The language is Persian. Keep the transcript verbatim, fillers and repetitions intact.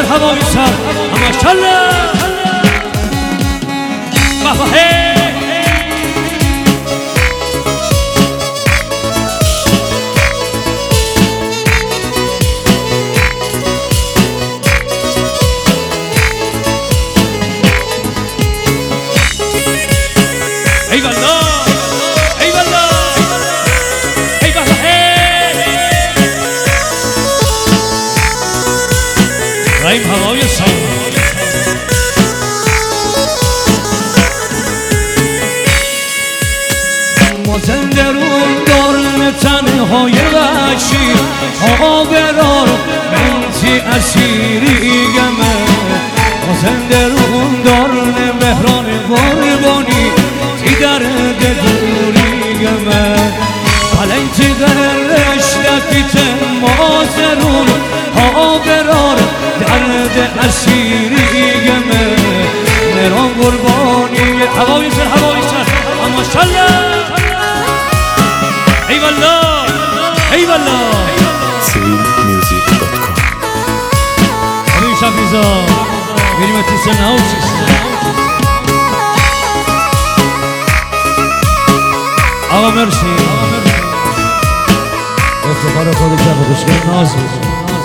هوای سر ماشاءالله بابا ای والله ای والله ای بابا رایم هوای سر ما زنده رو دارن تنهای وحشی آقا برار منتی اسیری گمه ما زنده رو دارن مهران قربانی تی درد دوری گمه حالا تی درش دفیت مازرون آقا برار درد اسیری گمه مهران قربانی هوای سر هوای سر ماشاءالله ای والله ای والله سویل میوزیک دات کام همین شفیزا بریم تیسه نهوشیست آقا مرسی افتخار خودی که بخشگاه ناز بود